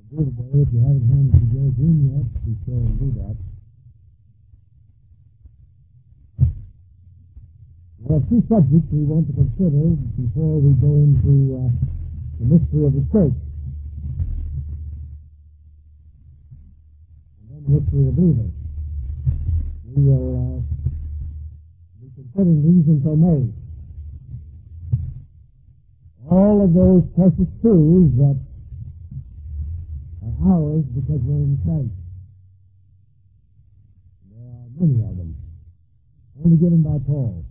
do today. If you haven't handed the yours in yet, be sure to do that. We have two subjects we want to consider before we go into the mystery of the church. And then the mystery of the believer. We will be considering these until May. All of those precious truths that are ours because we're in Christ. There are many of them, only given by Paul.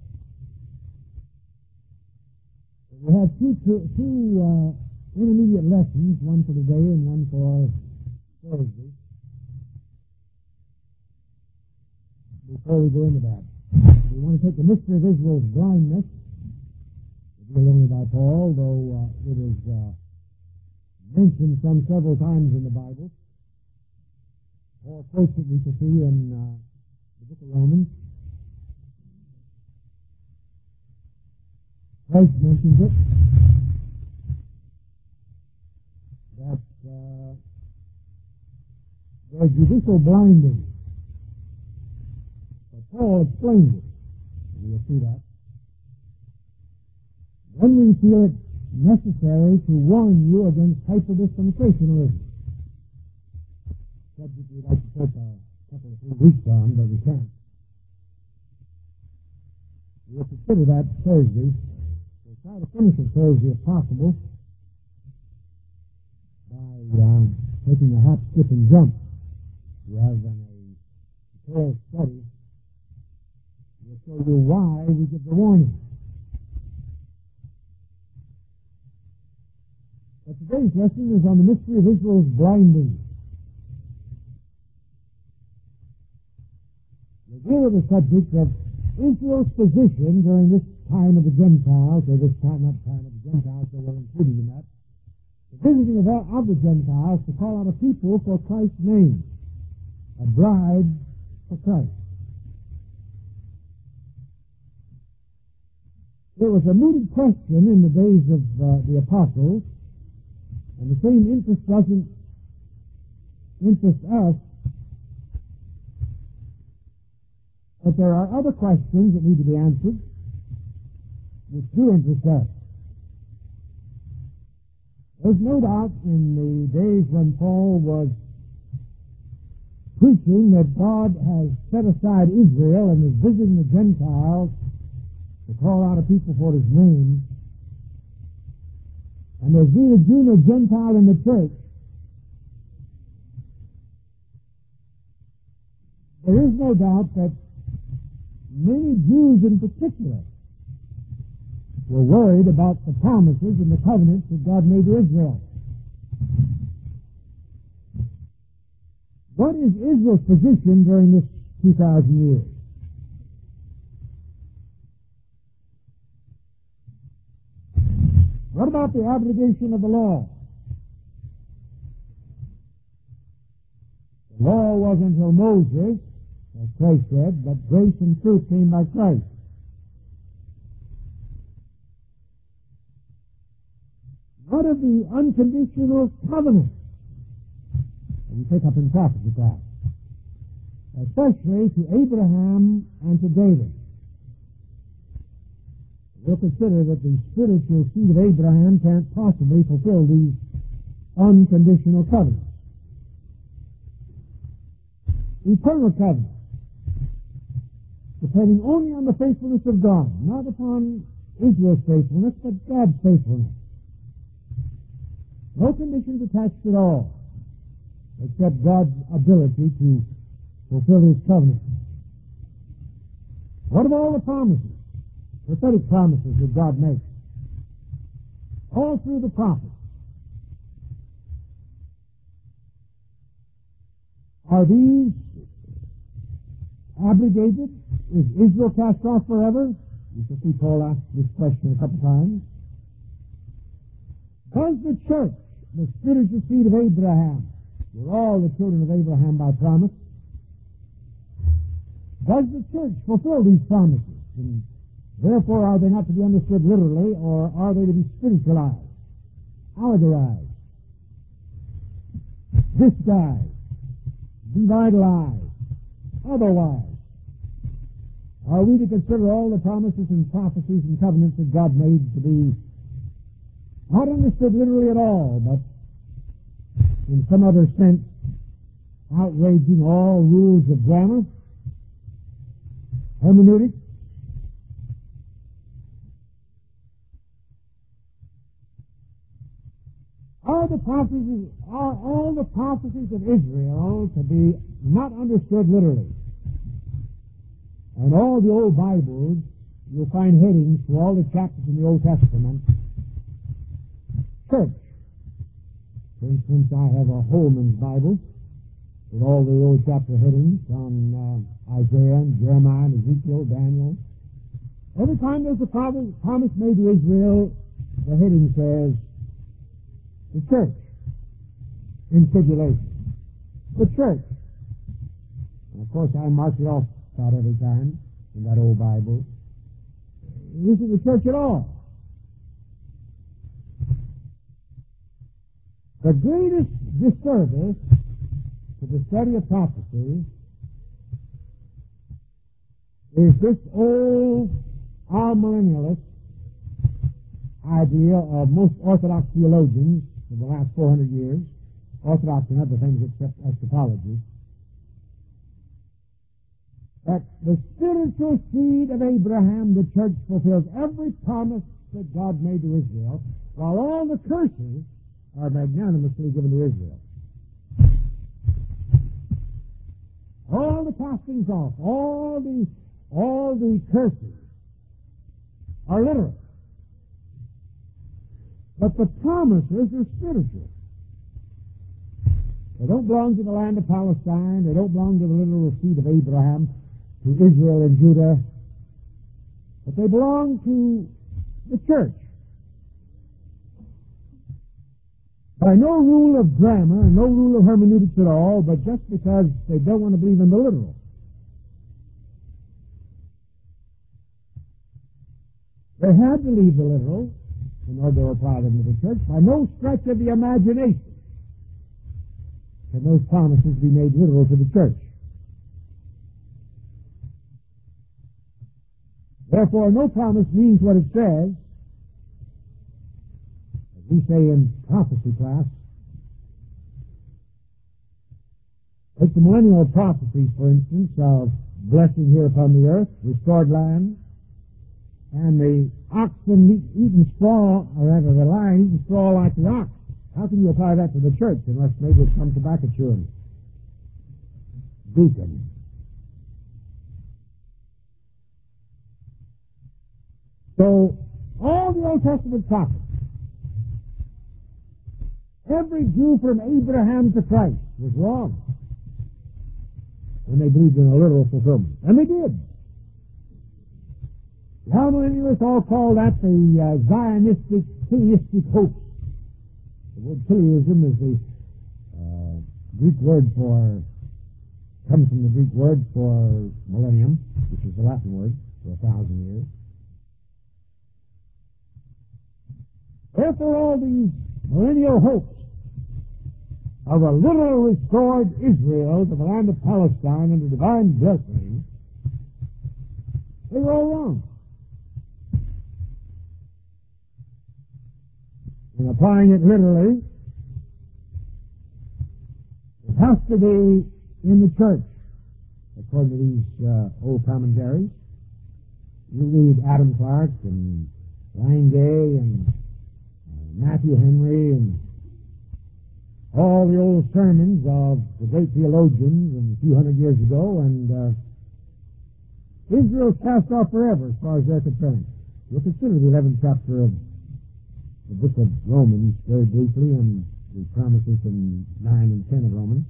We have two intermediate lessons, one for today and one for Thursday. Before we go into that, we want to take the mystery of Israel's blindness, revealed only by Paul, though it is mentioned several times in the Bible. Paul quotes it, we can see in the book of Romans. Christ mentions it, that there's judicial blinding. But Paul explains it. We'll see that. Then we feel it necessary to warn you against hyper-dispensationalism. Subject we'd like to take a couple of 3 weeks on, but we can't. We'll consider that Thursday. Try to finish it Thursday if possible by taking a hop, skip, and jump rather than a detailed study. We'll show you why we give the warning. But today's lesson is on the mystery of Israel's blinding. We'll deal with the subject of Israel's position during this time of the Gentiles, or this time, not time of the Gentiles, so we're included in that. The visiting of the Gentiles to call out a people for Christ's name, a bride for Christ. There was a mooted question in the days of the apostles, and the same interest doesn't interest us, but there are other questions that need to be answered which do interest us. There's no doubt in the days when Paul was preaching that God has set aside Israel and is visiting the Gentiles to call out a people for His name, and there's neither Jew nor Gentile in the church. There is no doubt that many Jews in particular were worried about the promises and the covenants that God made to Israel. What is Israel's position during this 2,000 years? What about the obligation of the law? The law was until Moses, as Christ said, but grace and truth came by Christ. What of the unconditional covenant that we pick up in prophecy class, especially to Abraham and to David? We'll consider that the spiritual seed of Abraham can't possibly fulfill these unconditional covenants. Eternal covenant, depending only on the faithfulness of God, not upon Israel's faithfulness, but God's faithfulness. No conditions attached at all, except God's ability to fulfill His covenant. What of all the promises, prophetic promises that God makes? All through the prophets. Are these abrogated? Is Israel cast off forever? You can see Paul asked this question a couple times. Does the church, the spiritual seed of Abraham, we're all the children of Abraham by promise, does the church fulfill these promises? And therefore, are they not to be understood literally, or are they to be spiritualized, allegorized? disguised, revitalized, otherwise? Are we to consider all the promises and prophecies and covenants that God made to be not understood literally at all, but in some other sense outraging all rules of grammar, hermeneutics? Are all the prophecies of Israel to be not understood literally? And all the old Bibles, you'll find headings to all the chapters in the Old Testament. Church. For instance, I have a Holman's Bible with all the old chapter headings on Isaiah, and Jeremiah, and Ezekiel, Daniel. Every time there's a promise made to Israel, the heading says, the church in tribulation. The church. And of course, I mark it off about every time in that old Bible. It isn't the church at all. The greatest disservice to the study of prophecy is this old amillennialist idea of most Orthodox theologians in the last 400 years, Orthodox in other things except eschatology, that the spiritual seed of Abraham, the church, fulfills every promise that God made to Israel, while all the curses are magnanimously given to Israel. All the castings off, all the curses are literal. But the promises are spiritual. They don't belong to the land of Palestine. They don't belong to the literal seed of Abraham, to Israel and Judah. But they belong to the church. By no rule of grammar, no rule of hermeneutics at all, but just because they don't want to believe in the literal. They had to leave the literal in order to apply them to the church. By no stretch of the imagination can those promises be made literal to the church. Therefore, no promise means what it says. As we say in prophecy class, take the millennial prophecies, for instance, of blessing here upon the earth, restored land, and the oxen eating straw, or rather the lion eating straw like the ox. How can you apply that to the church unless maybe it's some tobacco chewing deacon? So, all the Old Testament prophets, every Jew from Abraham to Christ was wrong when they believed in a literal fulfillment. And they did. The amillennialists all call that the Zionistic, theistic hoax. The word theism is the Greek word comes from the Greek word for millennium, which is the Latin word for 1,000 years. Therefore, all these millennial hopes of a literal restored Israel to the land of Palestine under divine blessing, they were all wrong. In applying it literally, it has to be in the church, according to these old commentaries. You read Adam Clark and Langay and Matthew Henry and all the old sermons of the great theologians a few hundred years ago, and Israel's cast off forever as far as they're concerned. We'll consider the 11th chapter of the book of Romans very briefly, and the promises in 9 and 10 of Romans.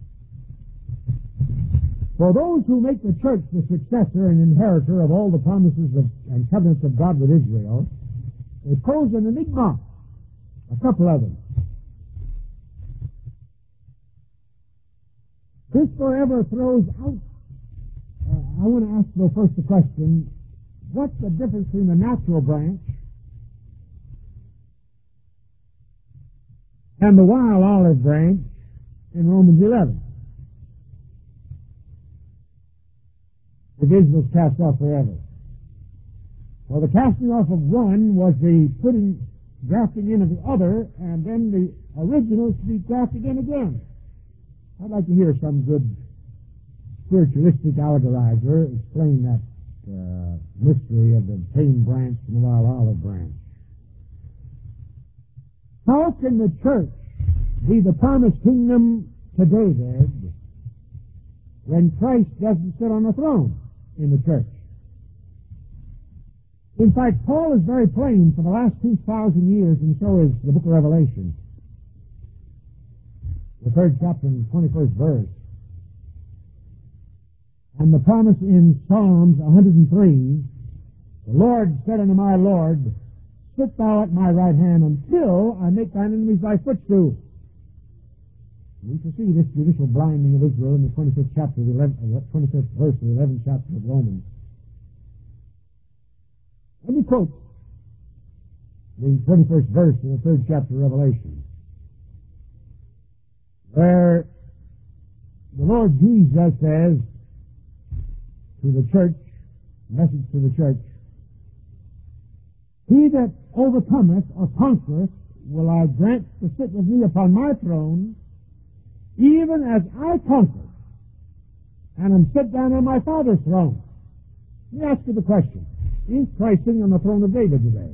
For those who make the church the successor and inheritor of all the promises and covenants of God with Israel, they pose an enigma, a couple of them. This forever throws out, I want to ask though first the question, what's the difference between the natural branch and the wild olive branch in Romans 11. Division was cast off forever. Well, the casting off of one was the grafting in of the other, and then the original is to be grafted in again. I'd like to hear some good spiritualistic allegorizer explain that mystery of the Cain branch and the wild olive branch. How can the church be the promised kingdom to David when Christ doesn't sit on the throne in the church? In fact, Paul is very plain for the last 2,000 years, and so is the book of Revelation. The 3rd chapter and 21st verse. And the promise in Psalms 103, the Lord said unto my Lord, sit thou at my right hand until I make thine enemies thy footstool. We shall see this judicial blinding of Israel in the 25th chapter, 25th verse of the 11th chapter of Romans. Let me quote the 21st verse in the 3rd chapter of Revelation, where the Lord Jesus says to the church, message to the church, he that overcometh or conquereth will I grant to sit with me upon my throne, even as I conquered, and am set down on my Father's throne. Let me ask you the question. Is Christ sitting on the throne of David today?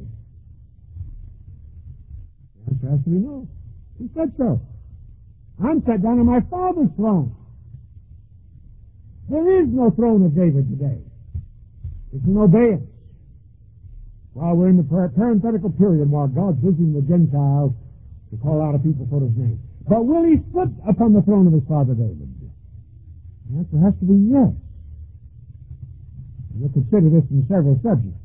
The answer has to be no. He said so. I'm set down on my Father's throne. There is no throne of David today. It's an abeyance. While we're in the parenthetical period while God's visiting the Gentiles to call out a people for his name. But will he sit upon the throne of his father David? The answer has to be yes. We'll consider this in several subjects.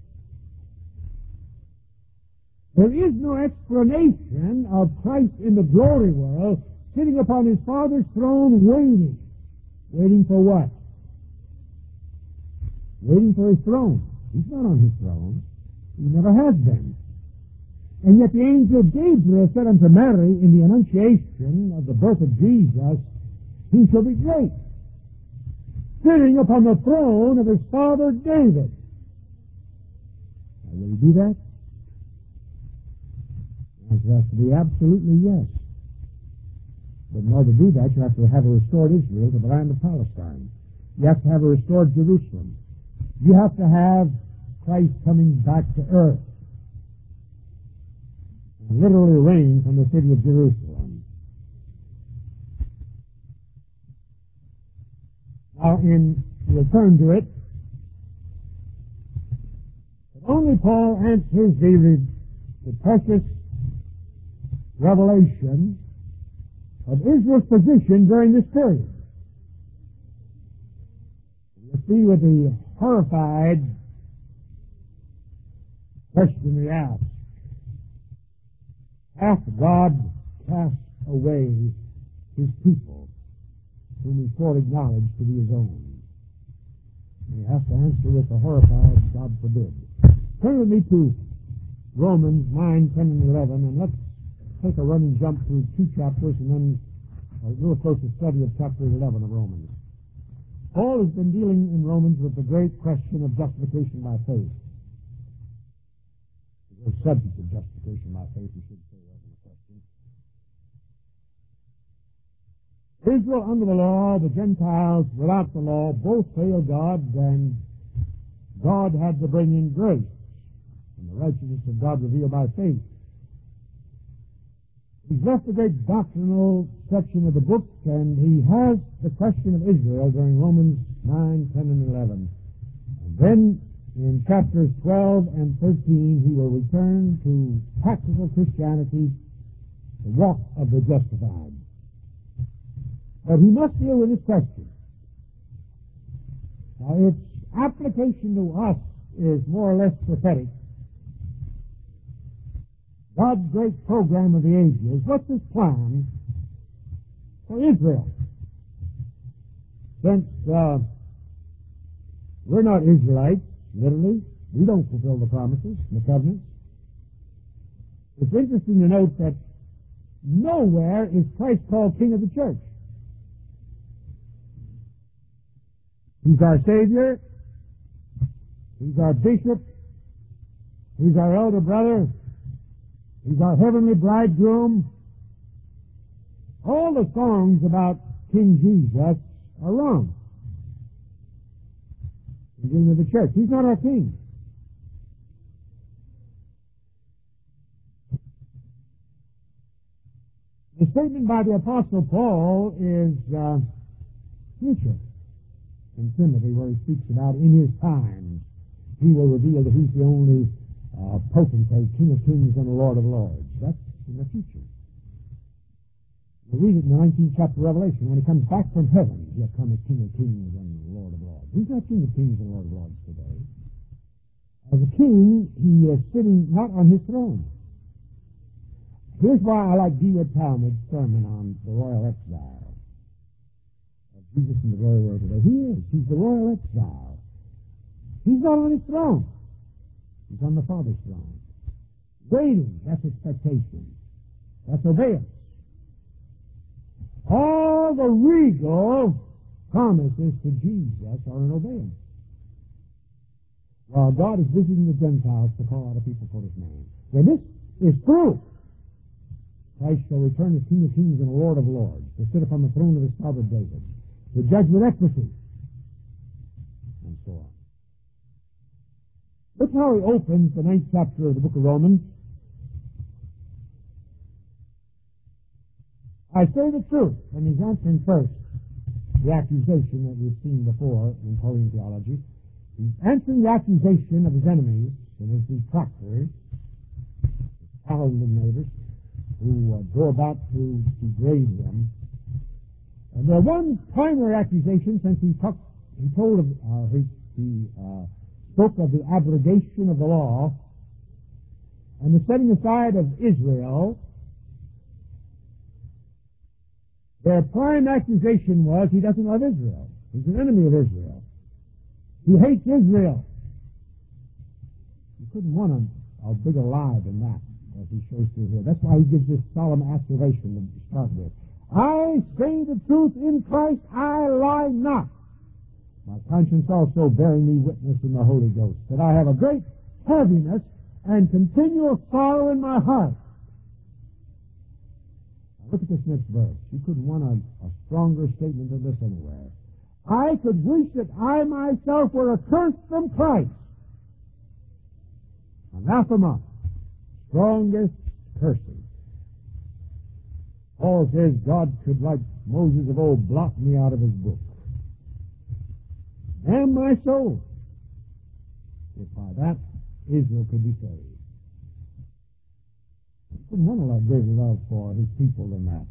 There is no explanation of Christ in the glory world sitting upon his Father's throne waiting. Waiting for what? Waiting for his throne. He's not on his throne. He never has been. And yet the angel Gabriel said unto Mary in the Annunciation of the birth of Jesus, he shall be great, sitting upon the throne of his father David. Now, will he do that? The answer has to be absolutely yes. But in order to do that, you have to have a restored Israel to the land of Palestine. You have to have a restored Jerusalem. You have to have Christ coming back to earth and literally reign from the city of Jerusalem. Now, we'll turn to it. But only Paul answers the precious revelation of Israel's position during this period. You see with the horrified question he asks, hath God cast away his people, whom he foreknowledged to be his own? And he has to answer with the horrified, God forbid. Turn with me to Romans 9, 10, and 11, and let's take a running jump through 2 chapters and then a little closer study of chapter 11 of Romans. Paul has been dealing in Romans with the great question of justification by faith. The subject of justification by faith, you should say, wasn't a question. Israel under the law, the Gentiles without the law, both failed God, and God had to bring in grace and the righteousness of God revealed by faith. He's left the great doctrinal section of the book, and he has the question of Israel during Romans 9, 10, and 11. And then in chapters 12 and 13, he will return to practical Christianity, the walk of the justified. But he must deal with this question. Now, its application to us is more or less prophetic. God's great program of the ages, what's his plan for Israel? Since we're not Israelites, literally, we don't fulfill the promises, the covenants. It's interesting to note that nowhere is Christ called King of the church. He's our Savior. He's our bishop. He's our elder brother. He's our heavenly bridegroom. All the songs about King Jesus are wrong. The King of the church. He's not our king. The statement by the Apostle Paul is future in Timothy, where he speaks about in his time he will reveal that he's the only potentate, King of kings and Lord of lords. That's in the future. We read it in the 19th chapter of Revelation. When he comes back from heaven, he'll come as King of kings and Lord of lords. He's not King of kings and Lord of lords today. As a king, he is sitting not on his throne. Here's why I like D.W. Talmage's sermon on the royal exile of Jesus in the glory world today. He is. He's the royal exile. He's not on his throne. He's on the Father's throne. Waiting. That's expectation. That's obedience. All the regal promises to Jesus are in obedience. While God is visiting the Gentiles to call out a people for his name. When this is true, Christ shall return as King of kings and Lord of lords, to sit upon the throne of his father David, to judge with equity, and so on. Look how he opens the 9th chapter of the book of Romans. I say the truth, and he's answering first the accusation that we've seen before in Pauline theology. He's answering the accusation of his enemies and his detractors, his calumniators, who go about to degrade him. And the one primary accusation, since he spoke of the abrogation of the law and the setting aside of Israel, their prime accusation was he doesn't love Israel. He's an enemy of Israel. He hates Israel. You couldn't want a bigger lie than that, as he shows through here. That's why he gives this solemn asseveration to start with. I say the truth in Christ, I lie not. My conscience also bearing me witness in the Holy Ghost, that I have a great heaviness and continual sorrow in my heart. Now look at this next verse. You couldn't want a stronger statement than this anywhere. I could wish that I myself were accursed from Christ. Anathema. Strongest cursing. Paul says God could, like Moses of old, blot me out of his book. Damn my soul, if by that Israel could be saved. He couldn't want a lot greater love for his people than that.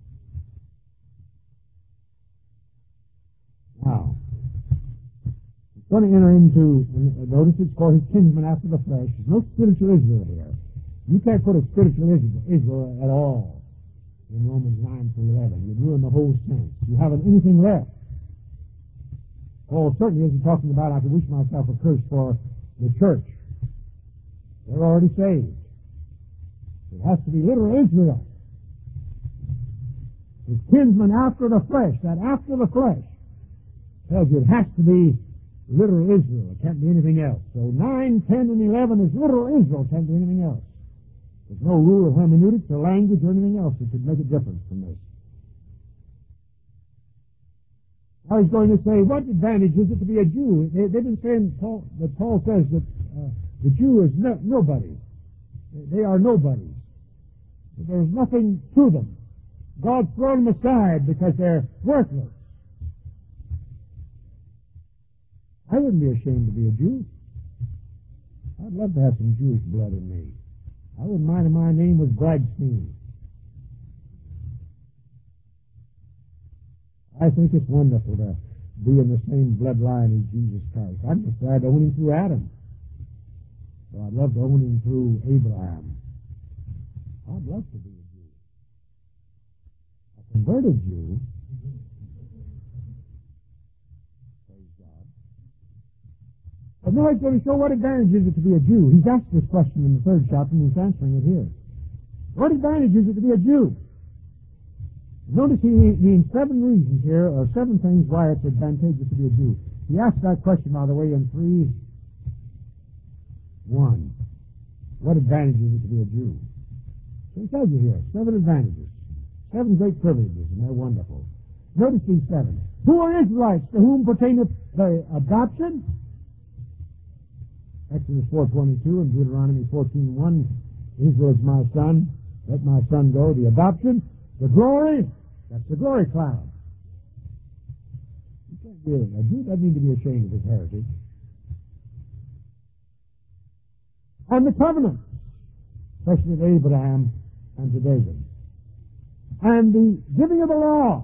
Now, he's going to enter into, notice it's for his kinsmen after the flesh. There's no spiritual Israel here. You can't put a spiritual Israel at all in Romans 9 through 11. You'd ruin the whole sense. You haven't anything left. Paul certainly isn't talking about I could wish myself accursed for the church. They're already saved. It has to be literal Israel. His kinsmen after the flesh. That after the flesh tells you it has to be literal Israel. It can't be anything else. So 9, 10, and 11 is literal Israel. It can't be anything else. There's no rule of hermeneutics or language or anything else that could make a difference from this. Now he's going to say, what advantage is it to be a Jew? They've been saying that Paul says that the Jew is nobody. They are nobodies. There's nothing to them. God's thrown them aside because they're worthless. I wouldn't be ashamed to be a Jew. I'd love to have some Jewish blood in me. I wouldn't mind if my name was Bradstein. I think it's wonderful to be in the same bloodline as Jesus Christ. I'm just glad to own him through Adam. So I'd love to own him through Abraham. I'd love to be a Jew. A converted Jew. Praise God. But now he's going to show what advantage is it to be a Jew. He's asked this question in the 3rd chapter and he's answering it here. What advantage is it to be a Jew? Notice he means 7 reasons here, or 7 things why it's advantageous to be a Jew. He asked that question, by the way, in 3:1. What advantage is it to be a Jew? So he tells you here, 7 advantages. 7 great privileges, and they're wonderful. Notice these 7. Who are Israelites? To whom pertaineth the adoption? Exodus 4:22 and Deuteronomy 14:1. Israel is my son. Let my son go. The adoption. The glory. That's the glory cloud. You can't be a Jew doesn't need to be ashamed of his heritage. And the covenant, especially to Abraham and to David. And the giving of the law.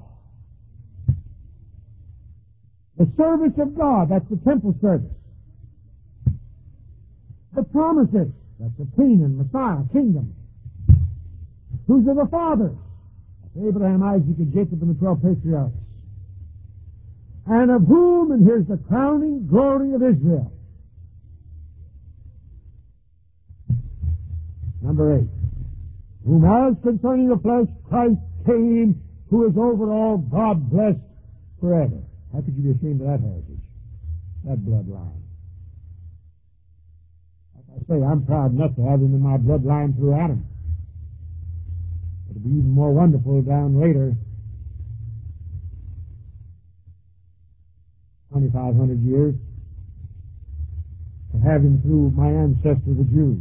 The service of God, that's the temple service. The promises, that's the Canaan, Messiah, kingdom. Whose are the fathers? That's Abraham, Isaac, and Jacob, and the 12 patriarchs. And of whom, and here's the crowning glory of Israel. Number 8. Whom as concerning the flesh Christ came, who is over all, God blessed forever. How could you be ashamed of that heritage, that bloodline? Like I say, I'm proud enough to have him in my bloodline through Adam. It'll be even more wonderful down later, 2,500 years, to have him through my ancestor, the Jew.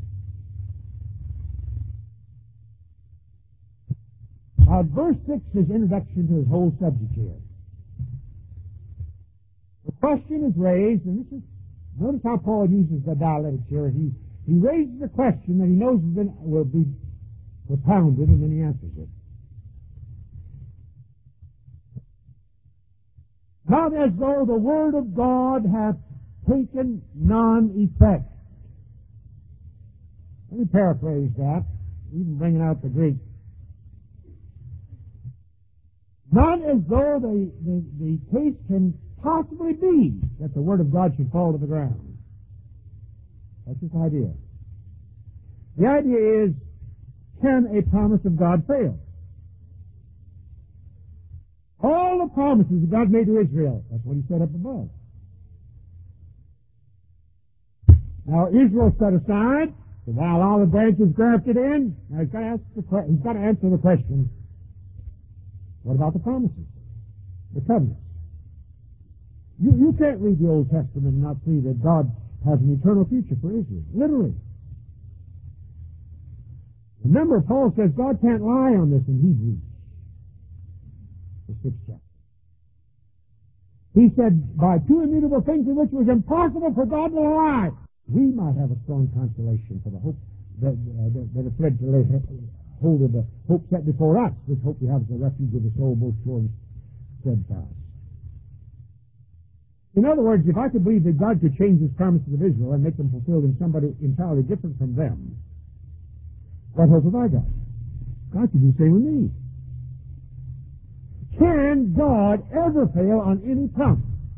Verse 6 is introduction to his whole subject here. The question is raised, and this is, notice how Paul uses the dialectics here. He raises a question that he knows will be propounded, and then he answers it. Not as though the word of God hath taken none effect. Let me paraphrase that, even bringing out the Greek. Not as though the case can possibly be that the Word of God should fall to the ground. That's his idea. The idea is, can a promise of God fail? All the promises that God made to Israel, that's what he said up above. Now Israel set aside, the wild olive branch is grafted in. Now he's got to answer the question, what about the promises? The covenants? You can't read the Old Testament and not see that God has an eternal future for Israel. Literally. Remember, Paul says God can't lie on this in Hebrews, the 6th chapter. He said, by 2 immutable things in which it was impossible for God to lie, we might have a strong consolation for the hope that is fled to lay hold of the hope set before us, which hope we have as the refuge of the soul, both sure and steadfast. In other words, if I could believe that God could change his promises of Israel and make them fulfilled in somebody entirely different from them, what hope have I got? God could do the same with me. Can God ever fail on any promise?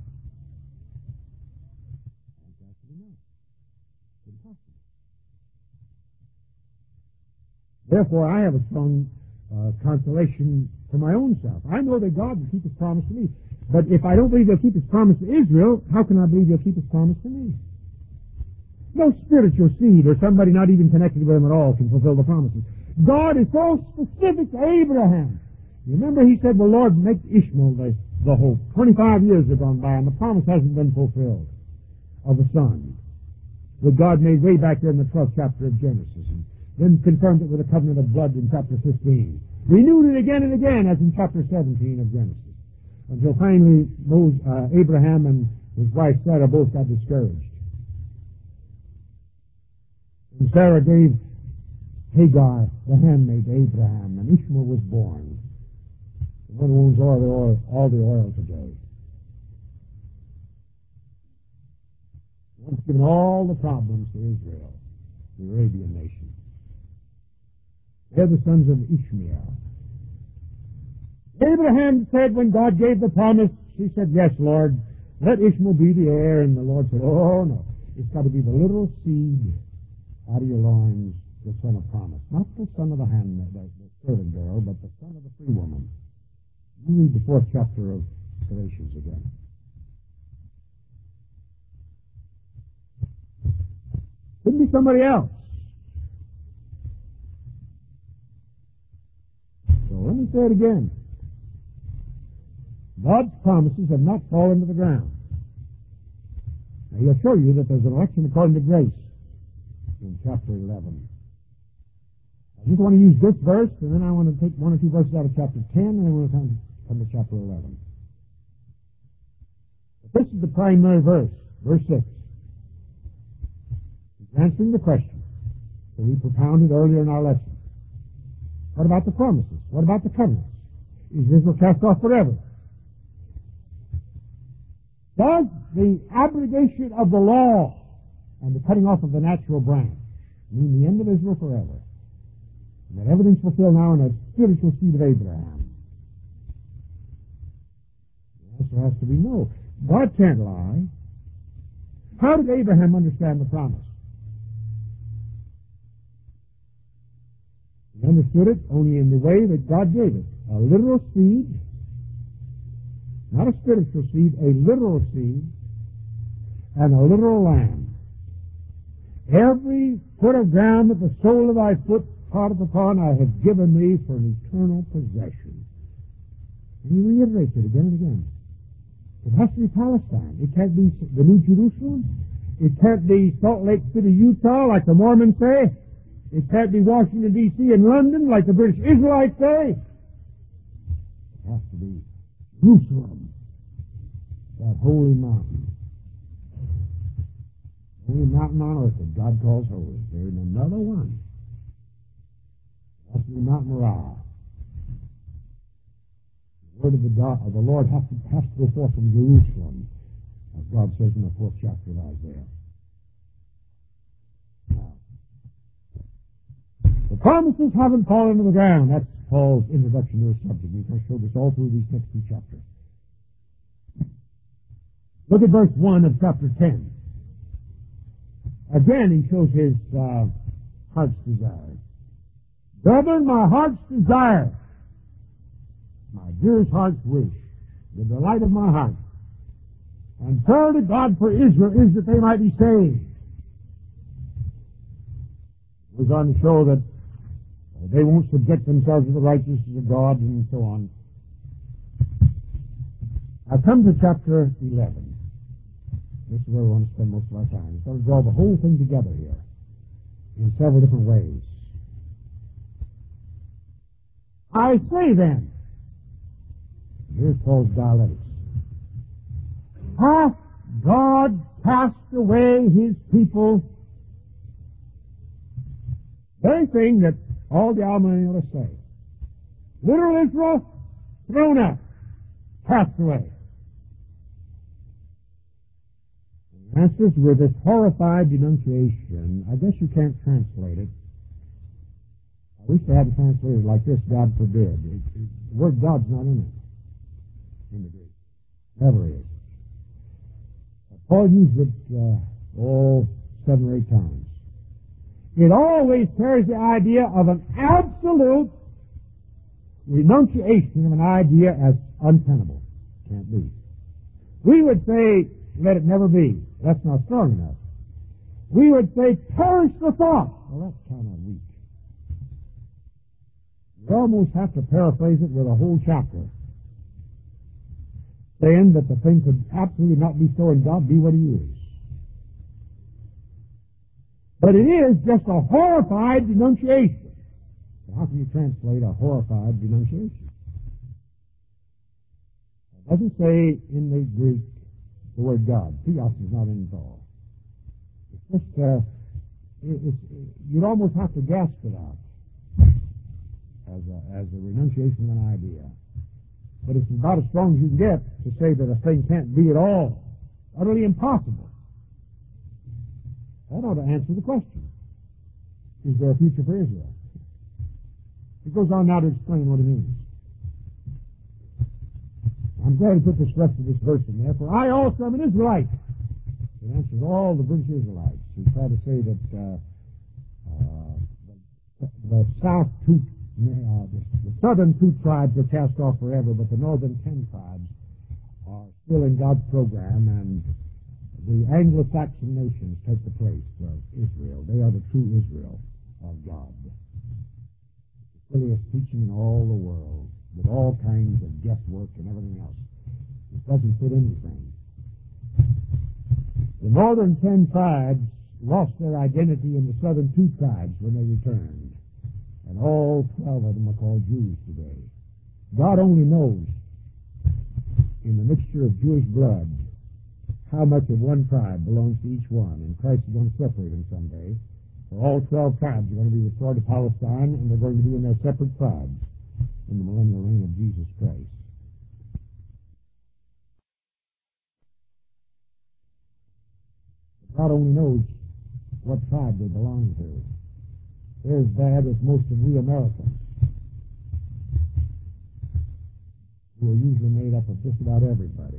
Therefore, I have a strong consolation for my own self. I know that God will keep his promise to me. But if I don't believe he'll keep his promise to Israel, how can I believe he'll keep his promise to me? No spiritual seed or somebody not even connected with him at all can fulfill the promises. God is so specific to Abraham. You remember he said, well, Lord, make Ishmael the hope. 25 years have gone by and the promise hasn't been fulfilled of the son that God made way back there in the 12th chapter of Genesis, and then confirmed it with a covenant of blood in chapter 15. Renewed it again and again, as in chapter 17 of Genesis. Until finally, Abraham and his wife Sarah both got discouraged. And Sarah gave Hagar, the handmaid, to Abraham, and Ishmael was born. The one who owns all the oil today. Once given all the problems to Israel, the Arabian nation. They're the sons of Ishmael. Abraham said when God gave the promise, he said, yes, Lord, let Ishmael be the heir. And the Lord said, oh, no, it's got to be the little seed out of your loins the son of promise. Not the son of the handmaid, the servant girl, but the son of the free woman. You read the 4th chapter of Galatians again. Couldn't be somebody else. So let me say it again. God's promises have not fallen to the ground. Now he'll show you that there's an election according to grace in chapter 11. I just want to use this verse, and then I want to take one or two verses out of chapter 10, and then we'll come to chapter 11. But this is the primary verse, verse 6. He's answering the question that we propounded earlier in our lesson. What about the promises? What about the covenants? Is Israel cast off forever? Does the abrogation of the law and the cutting off of the natural branch mean the end of Israel forever? And that everything's fulfilled now in a spiritual seed of Abraham? The answer has to be no. God can't lie. How did Abraham understand the promise? He understood it only in the way that God gave it. A literal seed, not a spiritual seed, a literal seed, and a literal land. Every foot of ground that the sole of thy foot trotteth upon, I have given thee for an eternal possession. And he reiterates it again and again. It has to be Palestine. It can't be the New Jerusalem. It can't be Salt Lake City, Utah, like the Mormons say. It can't be Washington, D.C. and London, like the British Israelites say. It has to be Jerusalem, that holy mountain. The only mountain on earth that God calls holy. There isn't another one. It has to be Mount Moriah. The word of the Lord has to go forth from Jerusalem, as God says in the 4th chapter of Isaiah. Now, the promises haven't fallen to the ground. That's Paul's introduction to the subject. We're going to show this all through these next 2 chapters. Look at verse 1 of chapter 10. Again, he shows his heart's desire. Brethren, my heart's desire, my dearest heart's wish, the delight of my heart, and prayer to God for Israel is that they might be saved. It was on to show that they won't subject themselves to the righteousness of God and so on. I come to chapter 11. This is where we want to spend most of our time. We're going to draw the whole thing together here in several different ways. I say then, here's Paul's dialectics. Hath God cast away his people? Very thing that all the Almighty say. Literal Israel, thrown out, cast away. The answer is with this horrified denunciation. I guess you can't translate it. I wish they hadn't translated it like this, God forbid. The word God's not in it, in the Greek. Never is. Paul used it, 7 or 8 times. It always carries the idea of an absolute renunciation of an idea as untenable. Can't be. We would say, let it never be. That's not strong enough. We would say, perish the thought. Well, that's kind of weak. You almost have to paraphrase it with a whole chapter, saying that the thing could absolutely not be so and God be what he is. But it is just a horrified denunciation. So how can you translate a horrified denunciation? It doesn't say in the Greek the word God. Theos is not in it at all. It's just, you'd almost have to gasp it out as a renunciation of an idea. But it's about as strong as you can get to say that a thing can't be at all. Utterly impossible. That ought to answer the question. Is there a future for Israel? It goes on now to explain what it means. I'm glad to put this rest of this verse in there. For I also am an Israelite. It answers all the British Israelites who try to say that the the southern two tribes are cast off forever, but the northern 10 tribes are still in God's program, and the Anglo-Saxon nations take the place of Israel. They are the true Israel of God. The silliest teaching in all the world, with all kinds of guesswork and everything else. It doesn't fit anything. The northern 10 tribes lost their identity in the southern 2 tribes when they returned. And all 12 of them are called Jews today. God only knows, in the mixture of Jewish blood, how much of one tribe belongs to each one. And Christ is going to separate them someday. For all 12 tribes are going to be restored to Palestine, and they're going to be in their separate tribes in the millennial reign of Jesus Christ. God only knows what tribe they belong to. They're as bad as most of we Americans, who are usually made up of just about everybody.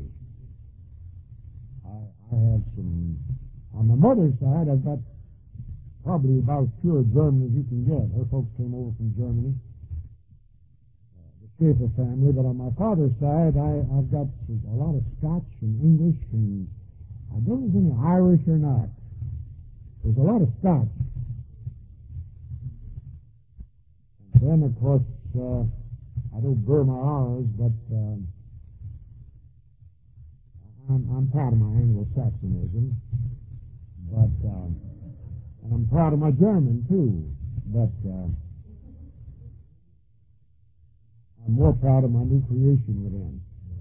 I have some, on my mother's side, I've got probably about as pure German as you can get. Her folks came over from Germany, the Schaefer family, but on my father's side, I've got a lot of Scotch and English, and I don't know if any Irish or not. There's a lot of Scotch. And then, of course, I don't burn my R's, but I'm proud of my Anglo-Saxonism, but and I'm proud of my German too. But I'm more proud of my new creation within.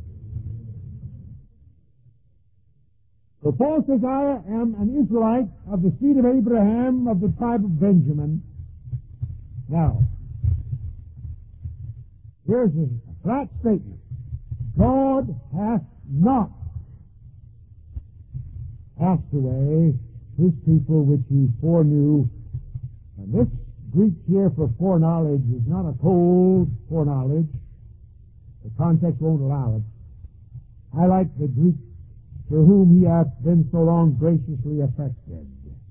So Paul says, I am an Israelite of the seed of Abraham, of the tribe of Benjamin. Now, here's a flat statement. God hath not cast away his people which he foreknew. And this Greek here for foreknowledge is not a cold foreknowledge. The context won't allow it. I like the Greek, to whom he hath been so long graciously affected.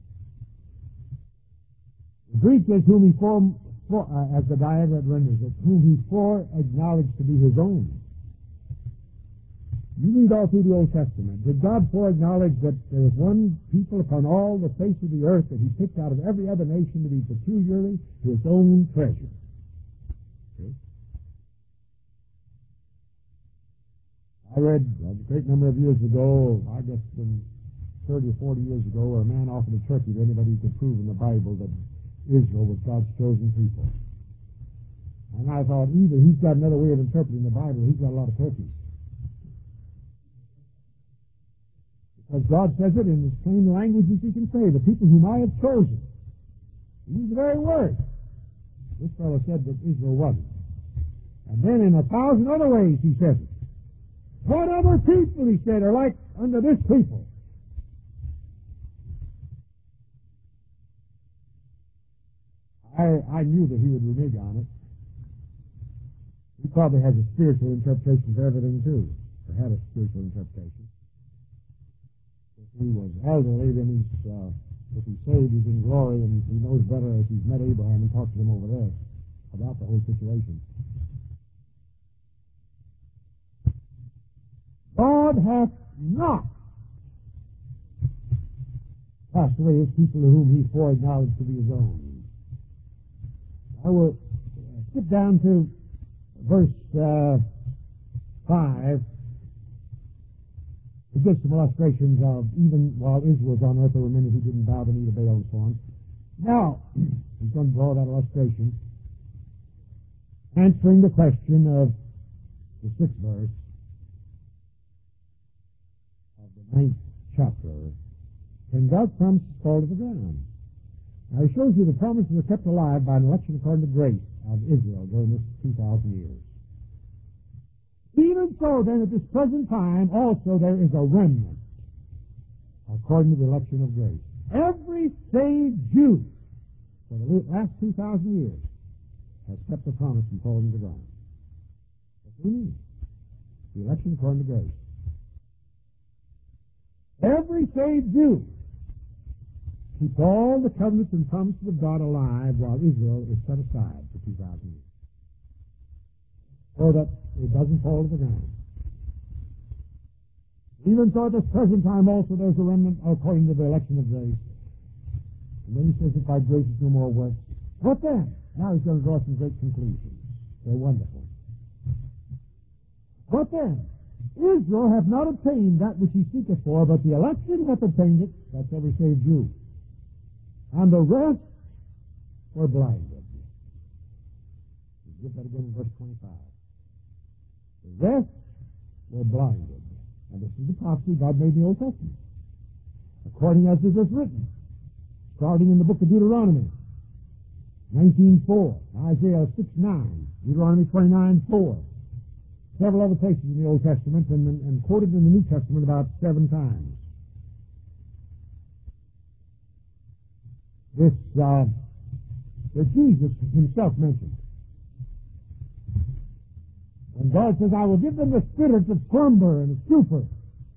The Greek is whom he as the diagram renders it, whom he foreknowledged to be his own. You read all through the Old Testament. Did God foreknowledge that there is one people upon all the face of the earth that he picked out of every other nation to be peculiarly his own treasure? Okay. I read a great number of years ago, I guess 30 or 40 years ago, where a man offered a turkey to anybody who could prove in the Bible that Israel was God's chosen people. And I thought, either he's got another way of interpreting the Bible, or he's got a lot of turkeys. Because God says it in as plain language as he can say, the people whom I have chosen. He used the very word. This fellow said that Israel wasn't. And then in 1,000 other ways he says it. What other people, he said, are like unto this people? I knew that he would renege on it. He probably has a spiritual interpretation for everything, too. Or had a spiritual interpretation. If he was elderly, then if he's saved, he's in glory, and he knows better if he's met Abraham and talked to him over there about the whole situation. God hath not cast away his people whom he foreknowledged to be his own. I will skip down to verse 5. It gives some illustrations of even while Israel was on earth, there were many who didn't bow the knee to Baal and so on. Now, he's going to draw that illustration, answering the question of the 6th verse of the 9th chapter. Can God's promises fall to the ground? Now, he shows you the promises are kept alive by an election according to grace of Israel during this 2,000 years. Even so, then, at this present time, also there is a remnant, according to the election of grace. Every saved Jew for the last 2,000 years has kept the promise from falling to the ground. That's what we mean. The election according to grace. Every saved Jew keeps all the covenants and promises of God alive while Israel is set aside for 2,000 years. So that it doesn't fall to the ground. Even so, at this present time also there's a remnant according to the election of grace. And then he says, if by grace is no more works, what then? Now he's going to draw some great conclusions. They're wonderful. What then? Israel hath not obtained that which he seeketh for, but the election hath obtained it, that's every saved Jew. And the rest were blinded. Get that again in verse 25. The rest were blinded. And this is the prophecy God made in the Old Testament. According as it is written, starting in the book of Deuteronomy, 19:4, Isaiah 6:9, Deuteronomy 29:4, several other places in the Old Testament, and quoted in the New Testament about 7 times. This, that Jesus himself mentioned. And God says, I will give them the spirit of slumber and of stupor,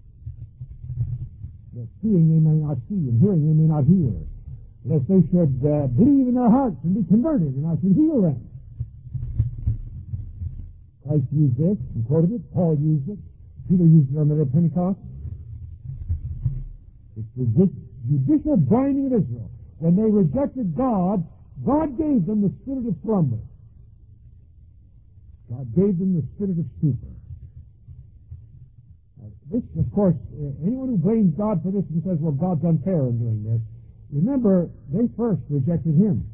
that seeing they may not see, and hearing they may not hear, lest they should believe in their hearts and be converted, and I should heal them. Christ used this and quoted it. Paul used it. Peter used it on the day of Pentecost. It's the judicial blinding of Israel. When they rejected God, God gave them the spirit of slumber. God gave them the spirit of stupor. This, of course, anyone who blames God for this and says, well, God's unfair in doing this, remember, they first rejected Him.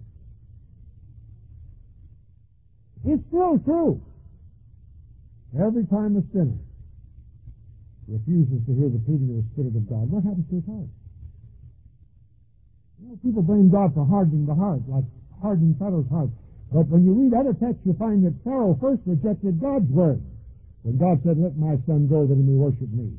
It's still true. Every time a sinner refuses to hear the pleading of the Spirit of God, what happens to his heart? You know, people blame God for hardening the heart, like hardening Pharaoh's heart. But when you read other texts, you find that Pharaoh first rejected God's word. When God said, let my son go that he may worship me.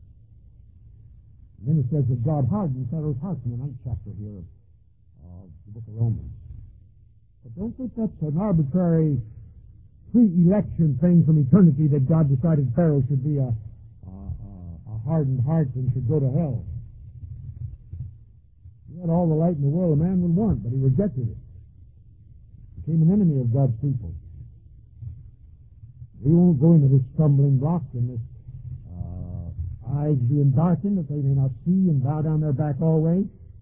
And then it says that God hardened Pharaoh's heart in the 9th chapter here of the book of Romans. But don't think that's an arbitrary pre-election thing from eternity that God decided Pharaoh should be a hardened heart and should go to hell. He had all the light in the world a man would want, but he rejected it. Became an enemy of God's people. We won't go into this stumbling block and this eyes being darkened that they may not see and bow down their back always.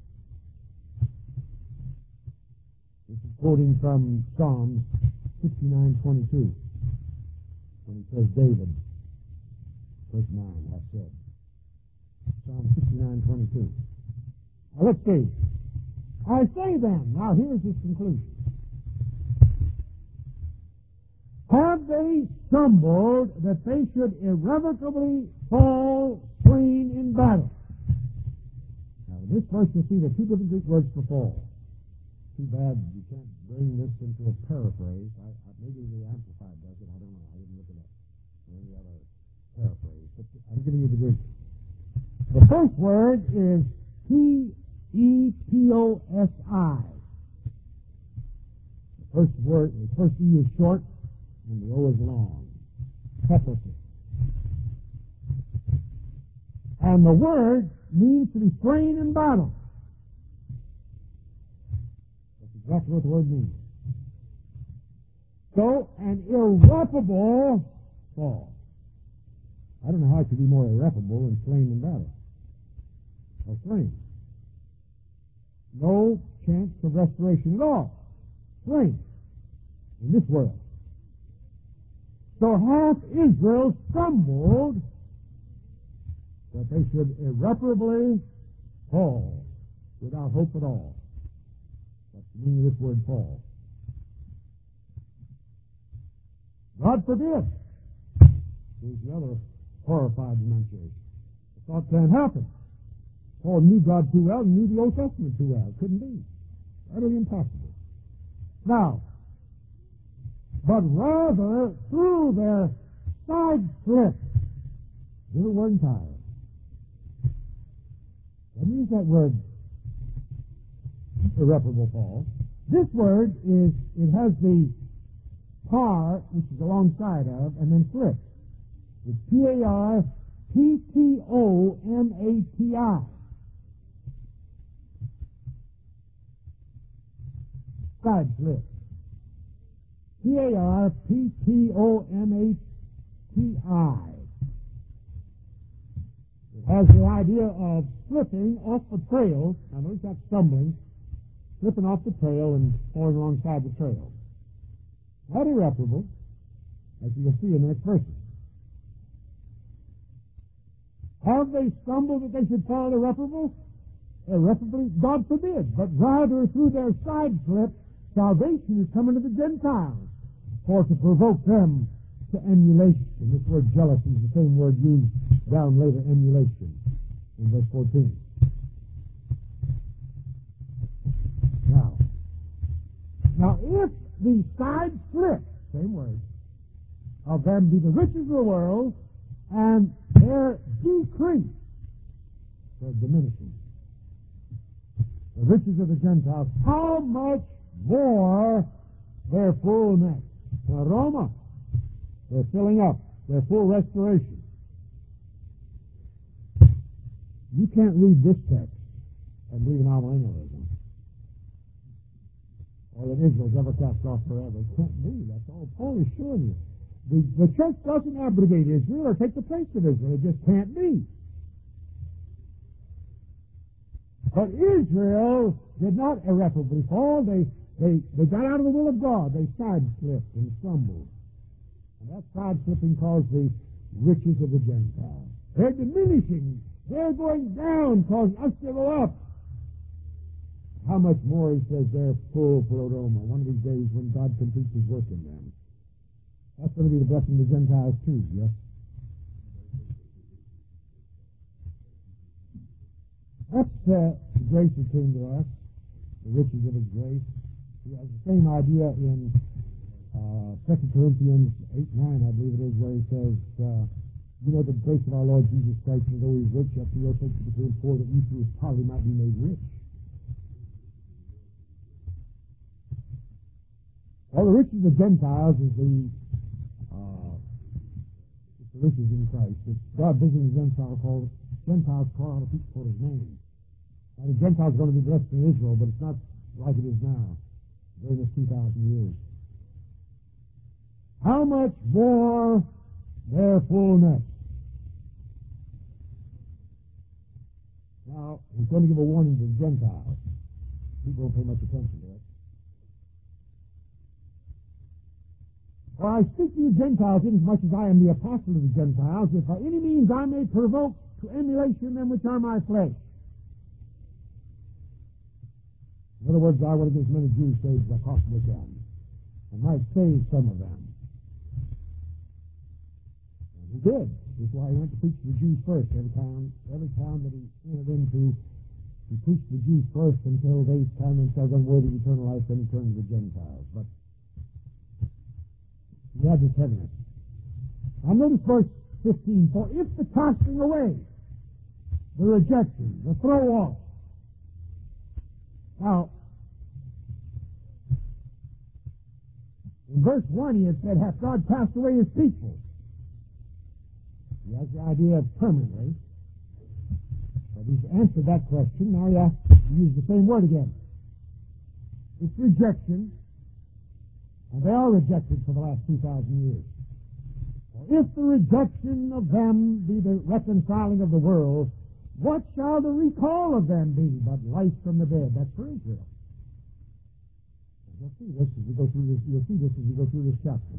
This is quoting from Psalms 69:22, when it says David, verse 9, hath said. Psalm 69:22. Now let's see. I say then, now here's his conclusion. Have they stumbled that they should irrevocably fall slain in battle? Now in this verse you'll see the 2 different Greek words for fall. Too bad you can't bring this into a paraphrase. Maybe the Amplified does it. I don't know. I didn't look it up. Or any other paraphrase. But I'm giving you the Greek. The first word is P-E-T-O-S-I. The first E is short, and the O is long. Peposis. And the word means to be slain in battle. That's exactly what the word means. So, an irreparable fall. I don't know how it could be more irreparable than slain in battle. Or slain. No chance of restoration at all. Slain. In this world. So hath Israel stumbled that they should irreparably fall without hope at all. That's the meaning of this word fall. God forbid. Here's the other horrified denunciation. I thought can't happen. Paul knew God too well and knew the Old Testament too well. It couldn't be. Utterly impossible. Now, but rather through their side slip. Little word entirely. Let me use that word, irreparable fall. This word it has the par, which is alongside of, and then flip. It's P-A-R-P-T-O-M-A-T-I. side slip. Carptomati. It has the idea of slipping off the trail. Now notice that stumbling, slipping off the trail and falling alongside the trail. Not irreparable, as you'll see in the next verses. Have they stumbled that they should fall irreparable? Irreparably, God forbid, but rather through their side slip, salvation is coming to the Gentiles, for to provoke them to emulation. This word jealousy is the same word used down later, emulation, in verse 14. Now, if the side slip, same word, of them be the riches of the world, and their decrease, their diminishing, the riches of the Gentiles, how much more their fullness? Now, Roma, they're filling up, their full restoration. You can't read this text and believe in amillennialism, or that Israel's ever cast off forever. It can't be. That's all Paul is showing you. The church doesn't abrogate Israel or take the place of Israel. It just can't be. But Israel did not irreparably fall. They got out of the will of God. They side-slipped and stumbled. And that side-slipping caused the riches of the Gentiles. They're diminishing. They're going down, causing us to go up. How much more, he says, they're full Roma. One of these days when God completes his work in them. That's going to be the blessing of the Gentiles too, yes? That's the grace that came to us, the riches of his grace. He has the same idea in 2 Corinthians 8:9, I believe it is, where he says, you know the grace of our Lord Jesus Christ, and though he is rich, yet for your sake he became poor, that you through his poverty might be made rich. Well, the riches of the Gentiles is the riches in Christ. It's God visiting the Gentiles call out of people for his name. Now, the Gentiles are going to be blessed in Israel, but it's not like it is now during this 2,000 years. How much more their fullness? Now, he's going to give a warning to the Gentiles. People don't pay much attention to it. For I speak to you Gentiles, inasmuch as I am the apostle of the Gentiles, if by any means I may provoke to emulation them which are my flesh. In other words, I want to get as many Jews saved as I possibly can, and might save some of them. And he did. That's why he went to preach to the Jews first. Every town that he entered into, he preached to the Jews first until they found themselves unworthy of eternal life, then he turned to the Gentiles. But he had this heaviness. Now notice verse 15. For if the casting away, the rejection, the throw off. Now, in verse 1 he had said, hath God cast away his people? He has the idea of permanently. But he's answered that question. Now he has to use the same word again. It's rejection. And they are rejected for the last 2,000 years. For if the rejection of them be the reconciling of the world, what shall the recall of them be but life from the dead? That's for Israel. You'll see this as we go through this. You'll see this as we go through this chapter.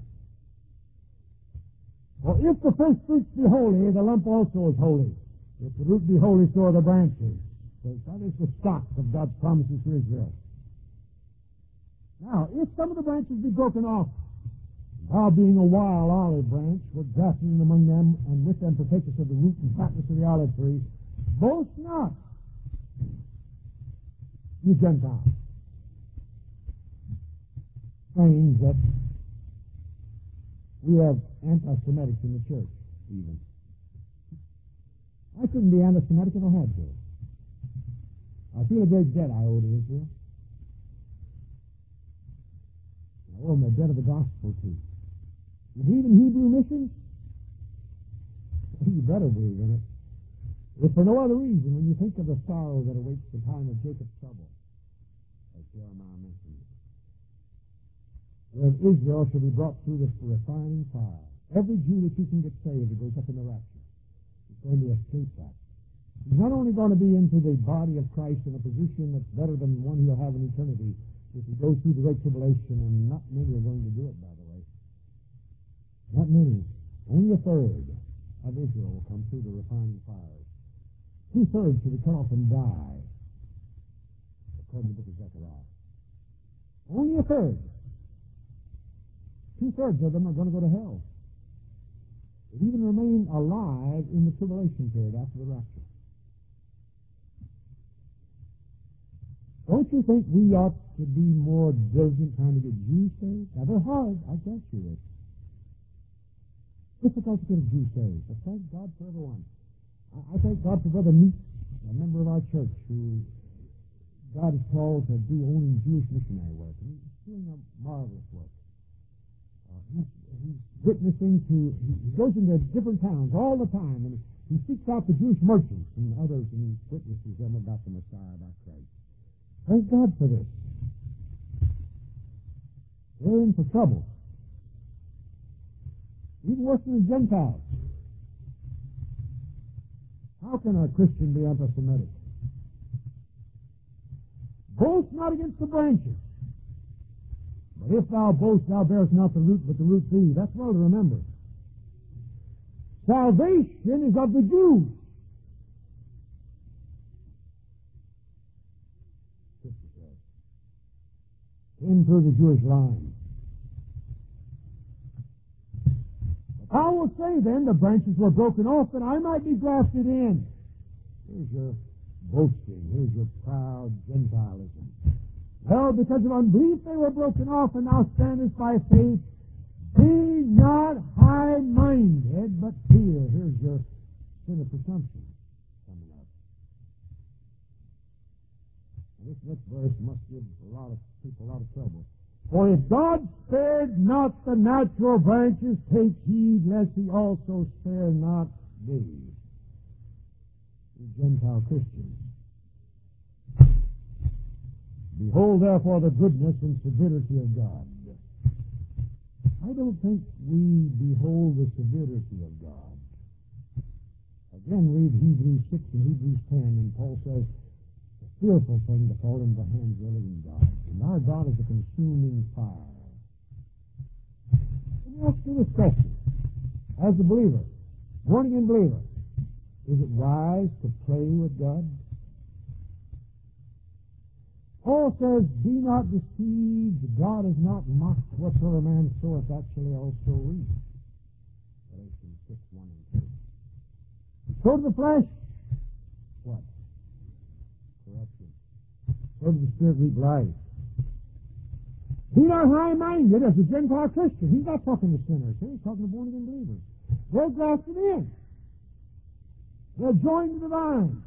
For if the first fruits be holy, the lump also is holy. If the root be holy, so are the branches. So that is the stock of God's promises to Israel. Now, if some of the branches be broken off, thou being a wild olive branch, wert grafted in among them, and with them partakest of the root and fatness of the olive tree, boast not, you Gentiles, saying that we have anti-Semitics in the church, even. I couldn't be anti-Semitic if I had to. I feel a great debt I owe to Israel. I owe them the debt of the gospel, too. You believe in Hebrew missions? You better believe in it. If for no other reason, when you think of the sorrow that awaits the time of Jacob's trouble, as Jeremiah mentioned, where Israel shall be brought through the refining fire. Every Jew that you can get saved that goes up in the rapture is going to escape that. He's not only going to be into the body of Christ in a position that's better than one he'll have in eternity if he goes through the great tribulation, and not many are going to do it, by the way. Not many. Only a third of Israel will come through the refining fires. 2/3 will be cut off and die, according to the book of Zechariah. Only a third. 2/3 of them are going to go to hell. They even remain alive in the tribulation period after the rapture. Don't you think we ought to be more diligent trying to get Jews saved? Now, they're hard, I grant you it. Difficult to get a Jew saved, but thank God for everyone. I thank God for Brother Meek, a member of our church, who God has called to do only Jewish missionary work. And he's doing a marvelous work. He's witnessing to, he goes into different towns all the time, and he seeks out the Jewish merchants and others, and he witnesses them about the Messiah, about Christ. Thank God for this. They're in for trouble. Even worse than the Gentiles. How can a Christian be anti-Semitic? Boast not against the branches. But if thou boast, thou bearest not the root, but the root thee. That's well to remember. Salvation is of the Jews. In through the Jewish line. But I will say then, the branches were broken off, and I might be grafted in. Here's your boasting. Here's your proud Gentilism. Well, because of unbelief they were broken off, and thou standest by faith. Be not high-minded, but fear. Here's your sin of presumption coming up. And this next verse must give a lot of people a lot of trouble. For if God spared not the natural branches, take heed lest he also spare not thee. You Gentile Christians. Behold, therefore, the goodness and severity of God. I don't think we behold the severity of God. Again, read Hebrews 6 and Hebrews 10, and Paul says, it's a fearful thing to fall into the hands of the living God. And our God is a consuming fire. Let me ask you this question. As a believer, born-again believer, is it wise to play with God? Paul says, be not deceived, God is not mocked. Whatsoever man soweth, that shall he also reap. Galatians 6, 1 and 2. So to the flesh, what? Corruption. So to the Spirit, reap life. Be not high-minded as a Gentile Christian. He's not talking to sinners. He's talking to born-again believers. They're grafted in. They're joined to the vine.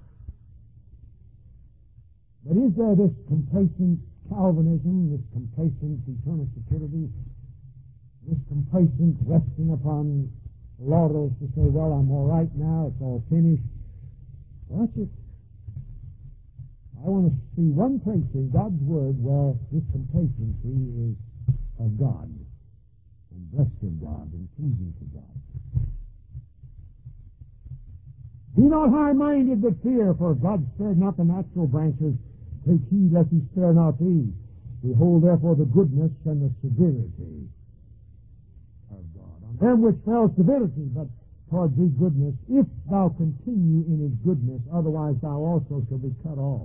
But is there this complacent Calvinism, this complacent eternal security, this complacent resting upon laurels to say, well, I'm all right now, it's all finished? Well, that's it. I want to see one place in God's Word where this complacency is of God, and blessed of God, and pleasing to God. Be not high-minded, but fear, for God spared not the natural branches. Take heed lest he spare not thee. Behold, therefore, the goodness and the severity of God. On them which fell severity, but toward thee goodness, if thou continue in his goodness, otherwise thou also shalt be cut off.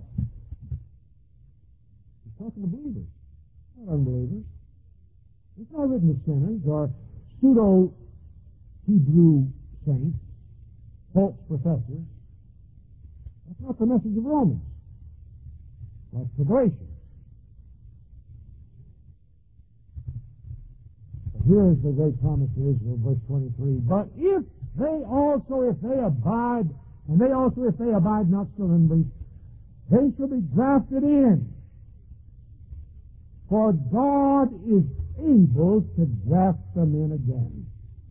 He's talking to believers, not unbelievers. It's not written to sinners or pseudo-Hebrew saints, false professors. That's not the message of Romans. That's tribulation. But here is the great promise to Israel, verse 23. But if they abide, and they also, if they abide not still in belief, they shall be grafted in. For God is able to graft them in again.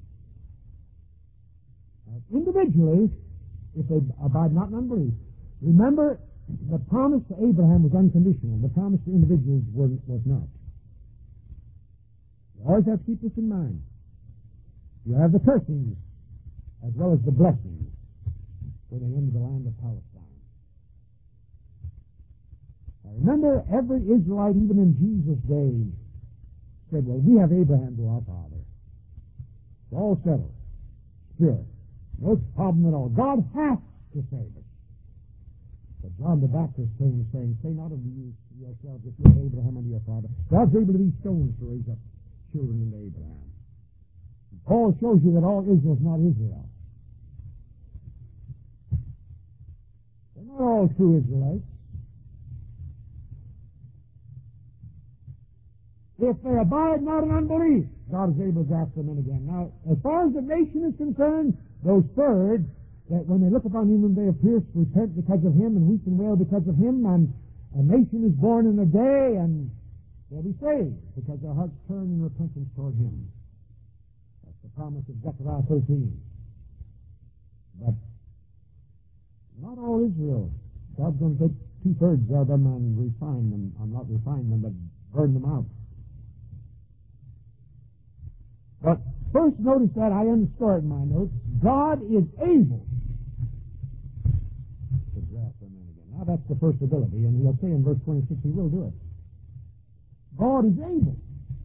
Individually, if they abide not in unbelief. Remember, the promise to Abraham was unconditional. The promise to individuals was not. You always have to keep this in mind. You have the cursings as well as the blessings when they enter the land of Palestine. Now remember, every Israelite, even in Jesus' day, said, well, we have Abraham to our father. It's all settled. Sure. No problem at all. God has to save us. But John the Baptist came saying, say not unto you yourselves if you have Abraham unto your father. God's able to these stones to raise up children unto Abraham. And Paul shows you that all Israel is not Israel. They're not all true Israelites. If they abide not in unbelief, God is able to graft them in again. Now, as far as the nation is concerned, those third, that when they look upon him whom they have pierced, repent because of him and weep and wail because of him, and a nation is born in a day, and they'll be saved because their hearts turn in repentance toward him. That's the promise of Zechariah 13. But not all Israel. God's going to take 2/3 of them and refine them, or not refine them, but burn them out. But first notice that I underscore it in my notes. God is able to graft them in again. Now that's the first ability, and he'll say in verse 26 he will do it. God is able.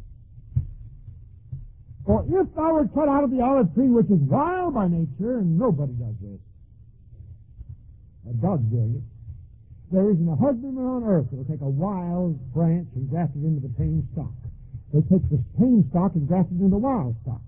For if thou wert cut out of the olive tree, which is wild by nature, and nobody does this, but God's doing it, there isn't a husbandman on earth that will take a wild branch and graft it into the tame stock. They take the tame stock and graft it into wild stock.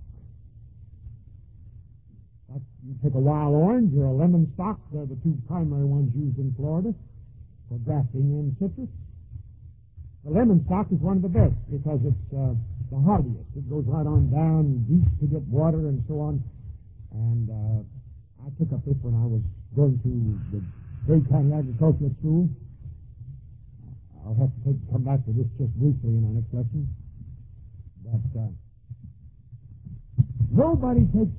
Like you take a wild orange or a lemon stock, they're the two primary ones used in Florida for grafting in citrus. The lemon stock is one of the best because it's the hardiest. It goes right on down deep to get water and so on. And I took up this when I was going to the Dade County Agricultural School. I'll have to come back to this just briefly in our next lesson. But nobody takes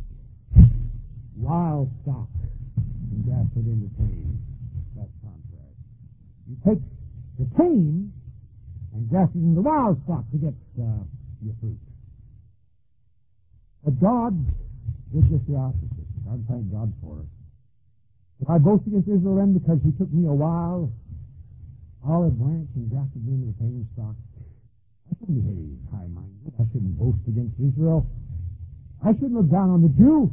wild stock and grafts it into tame. That's contrary. You take the tame and graft it into wild stock to get your fruit. But God did just the opposite. I thank God for it. But I boast against Israel then because he took me a wild olive branch and grafted me into the tame stock. I shouldn't be high-minded. I shouldn't boast against Israel. I shouldn't look down on the Jew.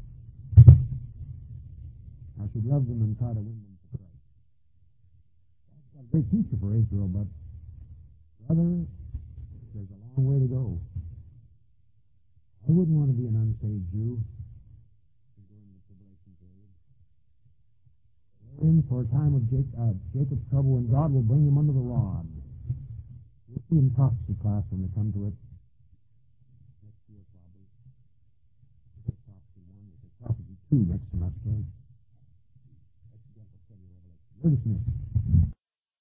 I should love them and try to win them to Christ. God's got a great future for Israel, but, brother, there's a long way to go. I wouldn't want to be an unsaved Jew during the tribulation period. We're in for a time of Jacob's trouble, and God will bring them under the rod. We'll see in prophecy class when they come to it. Next year, probably. We'll take prophecy 1, we'll take prophecy 2 next semester. We're dismissed.